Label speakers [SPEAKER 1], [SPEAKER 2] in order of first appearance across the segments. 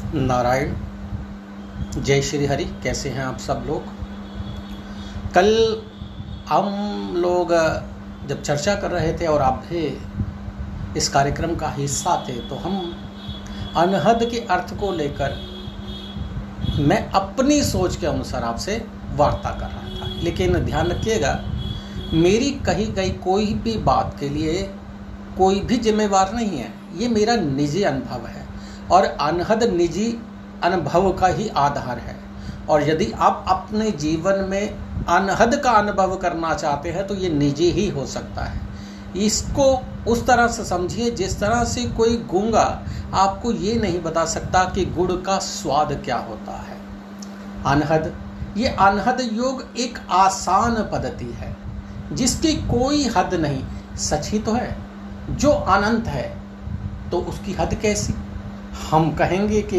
[SPEAKER 1] नारायण। जय श्री हरि। कैसे हैं आप सब लोग। कल हम लोग जब चर्चा कर रहे थे और आप भी इस कार्यक्रम का हिस्सा थे, तो हम अनहद के अर्थ को लेकर मैं अपनी सोच के अनुसार आपसे वार्ता कर रहा था। लेकिन ध्यान रखिएगा, मेरी कही गई कोई भी बात के लिए कोई भी जिम्मेवार नहीं है। ये मेरा निजी अनुभव है और अनहद निजी अनुभव का ही आधार है। और यदि आप अपने जीवन में अनहद का अनुभव करना चाहते हैं तो ये निजी ही हो सकता है। इसको उस तरह से समझिए जिस तरह से कोई गूंगा आपको ये नहीं बता सकता कि गुड़ का स्वाद क्या होता है। अनहद, ये अनहद योग एक आसान पद्धति है जिसकी कोई हद नहीं। सच ही तो है, जो अनंत है तो उसकी हद कैसी। हम कहेंगे कि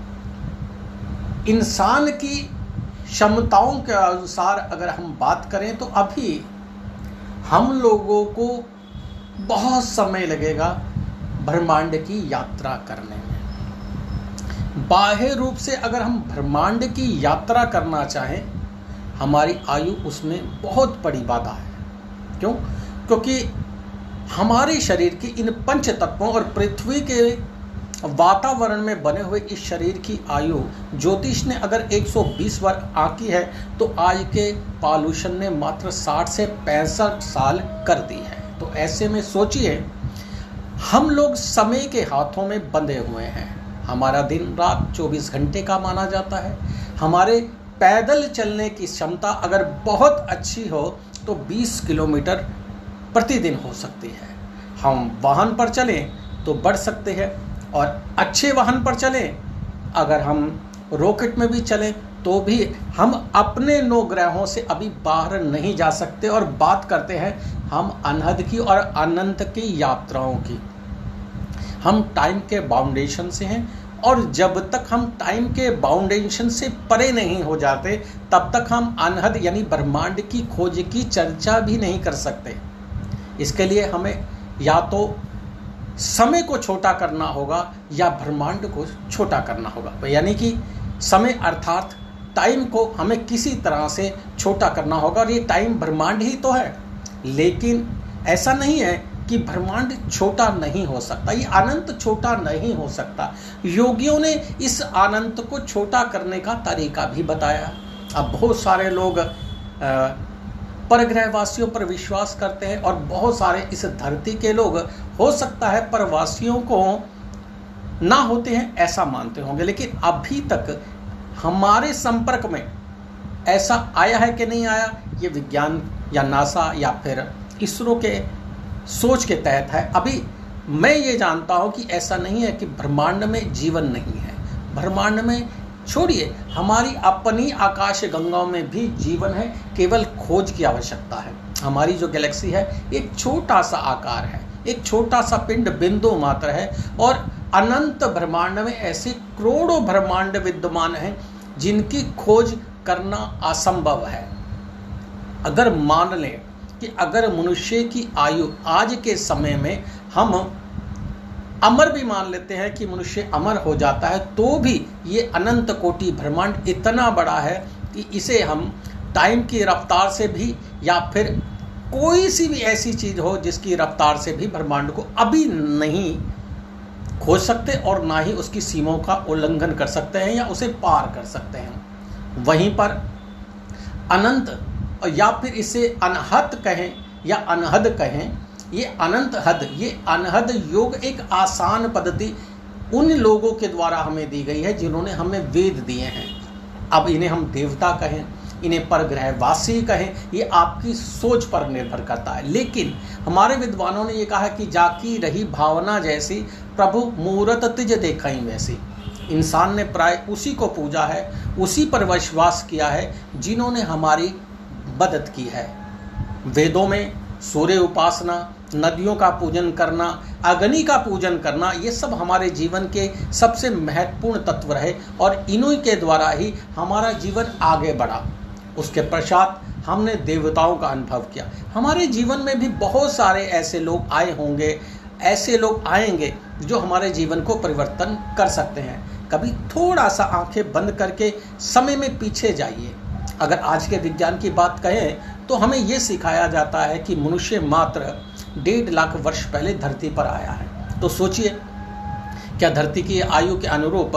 [SPEAKER 1] इंसान की क्षमताओं के अनुसार अगर हम बात करें तो अभी हम लोगों को बहुत समय लगेगा ब्रह्मांड की यात्रा करने में। बाह्य रूप से अगर हम ब्रह्मांड की यात्रा करना चाहें, हमारी आयु उसमें बहुत बड़ी बाधा है। क्यों? क्योंकि हमारे शरीर की इन पंच तत्वों और पृथ्वी के वातावरण में बने हुए इस शरीर की आयु ज्योतिष ने अगर 120 वर्ष आंकी है तो आज के पॉल्यूशन ने मात्र 60 से 65 साल कर दी है। तो ऐसे में सोचिए, हम लोग समय के हाथों में बंधे हुए हैं। हमारा दिन रात 24 घंटे का माना जाता है। हमारे पैदल चलने की क्षमता अगर बहुत अच्छी हो तो 20 किलोमीटर प्रतिदिन हो सकती है। हम वाहन पर चलें तो बढ़ सकते हैं, और अच्छे वाहन पर चलें, अगर हम रॉकेट में भी चलें तो भी हम अपने 9 ग्रहों से अभी बाहर नहीं जा सकते। और बात करते हैं हम अनहद की और अनंत की यात्राओं की। हम टाइम के बाउंडेशन से हैं, और जब तक हम टाइम के बाउंडेशन से परे नहीं हो जाते तब तक हम अनहद यानी ब्रह्मांड की खोज की चर्चा भी नहीं कर सकते। इसके लिए हमें या तो समय को छोटा करना होगा या ब्रह्मांड को छोटा करना होगा। यानी कि समय अर्थात टाइम को हमें किसी तरह से छोटा करना होगा। और ये टाइम ब्रह्मांड ही तो है। लेकिन ऐसा नहीं है कि ब्रह्मांड छोटा नहीं हो सकता, ये अनंत छोटा नहीं हो सकता। योगियों ने इस अनंत को छोटा करने का तरीका भी बताया। अब बहुत सारे लोग परग्रहवासियों पर विश्वास करते हैं और बहुत सारे इस धरती के लोग हो सकता है परवासियों को ना होते हैं ऐसा मानते होंगे। लेकिन अभी तक हमारे संपर्क में ऐसा आया है कि नहीं आया, ये विज्ञान या नासा या फिर इसरो के सोच के तहत है। अभी मैं ये जानता हूं कि ऐसा नहीं है कि ब्रह्मांड में जीवन नहीं है। ब्रह्मांड में छोड़िए, हमारी अपनी आकाश गंगाओं में भी जीवन है, केवल खोज की आवश्यकता है। हमारी जो गैलेक्सी है एक छोटा सा आकार है, एक छोटा सा पिंड बिंदु मात्र है, और अनंत ब्रह्मांड में ऐसे करोड़ों ब्रह्मांड विद्यमान हैं जिनकी खोज करना असंभव है। अगर मान लें कि अगर मनुष्य की आयु आज के समय में हम अमर भी मान लेते हैं कि मनुष्य अमर हो जाता है, तो भी ये अनंत कोटि ब्रह्मांड इतना बड़ा है कि इसे हम टाइम की रफ्तार से भी या फिर कोई सी भी ऐसी चीज हो जिसकी रफ्तार से भी ब्रह्मांड को अभी नहीं खोज सकते और ना ही उसकी सीमाओं का उल्लंघन कर सकते हैं या उसे पार कर सकते हैं। वहीं पर अनंत या फिर इसे अनहद कहें या अनहद कहें, ये अनंत हद, ये अनहद योग एक आसान पद्धति उन लोगों के द्वारा हमें दी गई है जिन्होंने हमें वेद दिए हैं। अब इन्हें हम देवता कहें, इन्हें परग्रहवासी कहें, ये आपकी सोच पर निर्भर करता है। लेकिन हमारे विद्वानों ने ये कहा कि जाकी रही भावना जैसी, प्रभु मूरत तिज देखई वैसी। इंसान ने प्राय उसी को पूजा है, उसी पर विश्वास किया है जिन्होंने हमारी मदद की है। वेदों में सूर्य उपासना, नदियों का पूजन करना, अग्नि का पूजन करना, ये सब हमारे जीवन के सबसे महत्वपूर्ण तत्व रहे और इन्हीं के द्वारा ही हमारा जीवन आगे बढ़ा। उसके पश्चात हमने देवताओं का अनुभव किया। हमारे जीवन में भी बहुत सारे ऐसे लोग आए होंगे, ऐसे लोग आएंगे जो हमारे जीवन को परिवर्तन कर सकते हैं। कभी थोड़ा सा आंखें बंद करके समय में पीछे जाइए। अगर आज के विज्ञान की बात कहें तो हमें यह सिखाया जाता है कि मनुष्य मात्र 1.5 लाख वर्ष पहले धरती पर आया है। तो सोचिए, क्या धरती की आयु के अनुरूप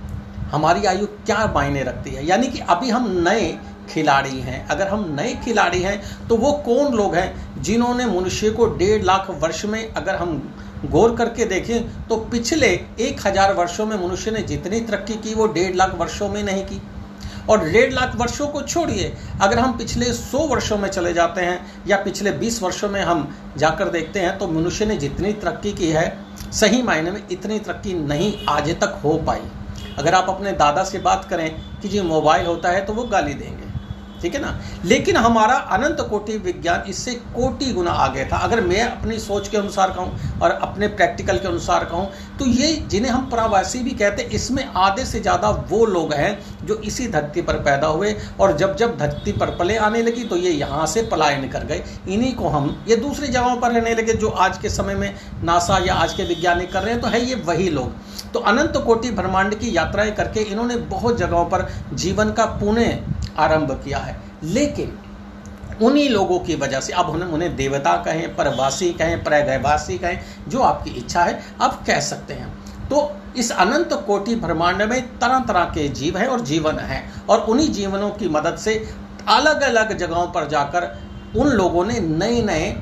[SPEAKER 1] हमारी आयु क्या मायने रखती है? यानी कि अभी हम नए खिलाड़ी हैं। अगर हम नए खिलाड़ी हैं तो वो कौन लोग हैं जिन्होंने मनुष्य को 1.5 लाख वर्ष में, अगर हम गौर करके देखें तो पिछले 1000 वर्षों में मनुष्य ने जितनी तरक्की की वो 1.5 लाख वर्षों में नहीं की। और 1.5 लाख वर्षों को छोड़िए, अगर हम पिछले 100 वर्षों में चले जाते हैं या पिछले 20 वर्षों में हम जाकर देखते हैं तो मनुष्य ने जितनी तरक्की की है, सही मायने में इतनी तरक्की नहीं आज तक हो पाई। अगर आप अपने दादा से बात करें कि जी मोबाइल होता है तो वो गाली देंगे, ठीक है ना। लेकिन हमारा अनंत कोटि विज्ञान इससे कोटि गुना आगे था। अगर मैं अपनी सोच के अनुसार कहूँ और अपने प्रैक्टिकल के अनुसार कहूँ तो ये जिन्हें हम प्रवासी भी कहते हैं, इसमें आधे से ज़्यादा वो लोग हैं जो इसी धरती पर पैदा हुए और जब जब धरती पर पले आने लगी तो ये यहाँ से पलायन कर गए। इन्हीं को हम ये दूसरी जगहों पर रहने लगे जो आज के समय में नासा या आज के वैज्ञानिक कर रहे हैं, तो है ये वही लोग। तो अनंत कोटि ब्रह्मांड की यात्राएं करके इन्होंने बहुत जगहों पर जीवन का पुनः आरंभ किया है। लेकिन उन्हीं लोगों की वजह से, अब उन्हें देवता कहें, परवासी कहें, प्रग्रहवासी कहें, जो आपकी इच्छा है आप कह सकते हैं। तो इस अनंत कोटि ब्रह्मांड में तरह तरह के जीव हैं और जीवन हैं, और उन्हीं जीवनों की मदद से अलग अलग जगहों पर जाकर उन लोगों ने नए नए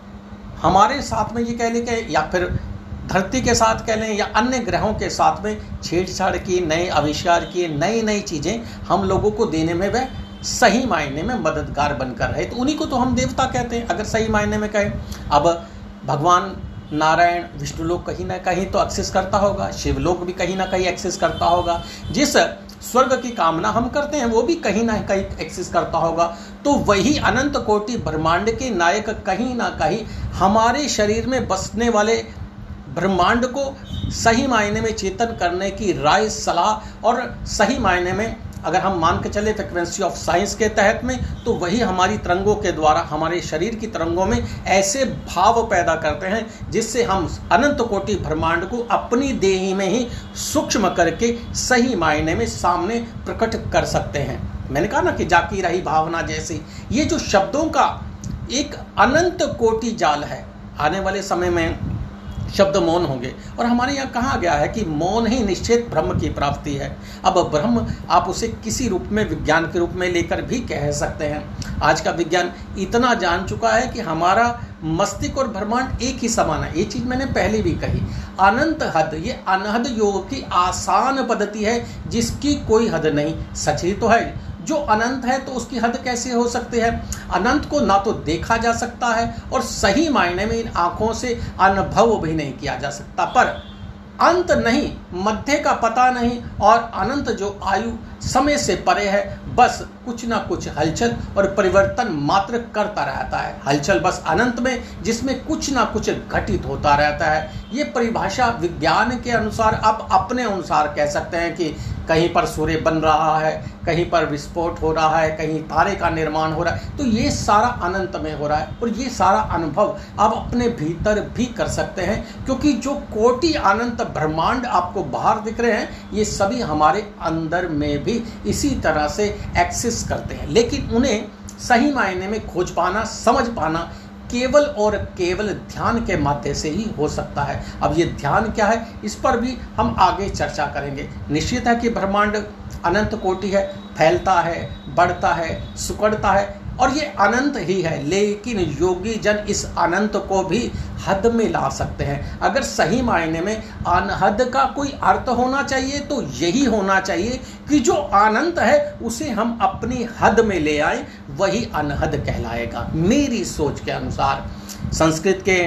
[SPEAKER 1] हमारे साथ में, ये कह लें कि या फिर धरती के साथ कह लें या अन्य ग्रहों के साथ में छेड़छाड़ की, नए आविष्कार किए, नई नई चीज़ें हम लोगों को देने में वह सही मायने में मददगार बनकर रहे। तो उन्हीं को तो हम देवता कहते हैं अगर सही मायने में कहें। अब भगवान नारायण, विष्णु लोग कहीं ना कहीं तो एक्सेस करता होगा, शिव लोग भी कहीं ना कहीं एक्सेस करता होगा, जिस स्वर्ग की कामना हम करते हैं वो भी कहीं ना कहीं एक्सेस करता होगा। तो वही अनंत कोटि ब्रह्मांड के नायक कहीं ना कहीं हमारे शरीर में बसने वाले ब्रह्मांड को सही मायने में चेतन करने की राय, सलाह और सही मायने में अगर हम मान के चले फ्रीक्वेंसी ऑफ साइंस के तहत में, तो वही हमारी तरंगों के द्वारा हमारे शरीर की तरंगों में ऐसे भाव पैदा करते हैं जिससे हम अनंत कोटि ब्रह्मांड को अपनी देही में ही सूक्ष्म करके सही मायने में सामने प्रकट कर सकते हैं। मैंने कहा ना कि जाकी रही भावना जैसी, ये जो शब्दों का एक अनंत कोटि जाल है। आने वाले समय में शब्द मौन होंगे, और हमारे यहाँ कहा गया है कि मौन ही निश्चित ब्रह्म की प्राप्ति है। अब ब्रह्म आप उसे किसी रूप में, विज्ञान के रूप में लेकर भी कह सकते हैं। आज का विज्ञान इतना जान चुका है कि हमारा मस्तिष्क और ब्रह्मांड एक ही समान है। ये चीज़ मैंने पहले भी कही। अनंत हद, ये अनहद योग की आसान पद्धति है जिसकी कोई हद नहीं। सच ही तो है, जो अनंत है तो उसकी हद कैसे हो सकती है? अनंत को ना तो देखा जा सकता है और सही मायने में इन आंखों से अनुभव भी नहीं किया जा सकता। पर अंत नहीं, मध्य का पता नहीं, और अनंत जो आयु समय से परे है, बस कुछ ना कुछ हलचल और परिवर्तन मात्र करता रहता है। हलचल बस अनंत में, जिसमें कुछ ना कुछ घटित होता रहता है। ये परिभाषा विज्ञान के अनुसार आप अपने अनुसार कह सकते हैं कि कहीं पर सूर्य बन रहा है, कहीं पर विस्फोट हो रहा है, कहीं तारे का निर्माण हो रहा है। तो ये सारा अनंत में हो रहा है, और ये सारा अनुभव आप अपने भीतर भी कर सकते हैं, क्योंकि जो कोटि अनंत ब्रह्मांड आपको बाहर दिख रहे हैं, ये सभी हमारे अंदर में भी इसी तरह से एक्सेस करते हैं। लेकिन उन्हें सही मायने में खोज पाना, समझ पाना केवल और केवल ध्यान के माध्यम से ही हो सकता है। अब ये ध्यान क्या है, इस पर भी हम आगे चर्चा करेंगे। निश्चित है कि ब्रह्मांड अनंत कोटि है, फैलता है, बढ़ता है, सिकुड़ता है, और ये अनंत ही है। लेकिन योगी जन इस अनंत को भी हद में ला सकते हैं। अगर सही मायने में अनहद का कोई अर्थ होना चाहिए तो यही होना चाहिए कि जो अनंत है उसे हम अपनी हद में ले आए, वही अनहद कहलाएगा। मेरी सोच के अनुसार संस्कृत के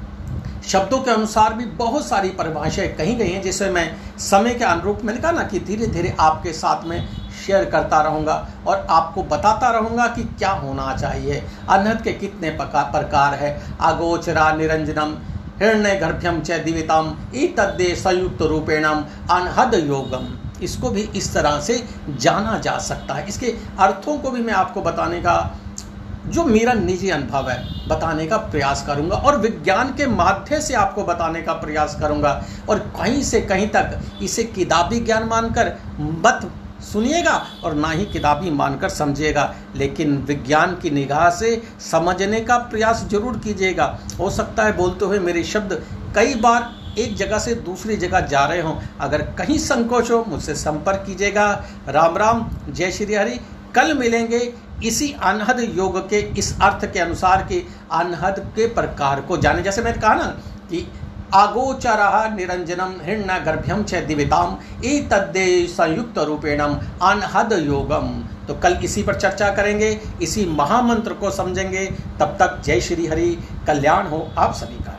[SPEAKER 1] शब्दों के अनुसार भी बहुत सारी परिभाषाएं कही गई हैं, जिसे मैं समय के अनुरूप, मैंने कहा ना कि धीरे धीरे आपके साथ में शेयर करता रहूँगा और आपको बताता रहूँगा कि क्या होना चाहिए। अनहद के कितने प्रकार है। अगोचरा निरंजनम हिरण्य गर्भ्यम च दिवितम एतद्दे संयुक्त रूपेणम अनहद योगम। इसको भी इस तरह से जाना जा सकता है। इसके अर्थों को भी मैं आपको बताने का जो मेरा निजी अनुभव है बताने का प्रयास करूंगा और विज्ञान के माध्यम से आपको बताने का प्रयास करूंगा। और कहीं से कहीं तक इसे किताबी ज्ञान मानकर मत सुनिएगा और ना ही किताबी मानकर समझिएगा, लेकिन विज्ञान की निगाह से समझने का प्रयास जरूर कीजिएगा। हो सकता है बोलते हुए मेरे शब्द कई बार एक जगह से दूसरी जगह जा रहे हों। अगर कहीं संकोच हो मुझसे संपर्क कीजिएगा। राम राम, जय श्री हरि। कल मिलेंगे इसी अनहद योग के इस अर्थ के अनुसार कि अनहद के प्रकार को जाने। जैसे मैंने कहा ना कि आगोचरः निरंजनम हिरण्य गर्भ्यम च दिविताम एतद्दे संयुक्त रूपेणम अनहद योगम। तो कल इसी पर चर्चा करेंगे, इसी महामंत्र को समझेंगे। तब तक जय श्री हरि, कल्याण हो आप सभी का।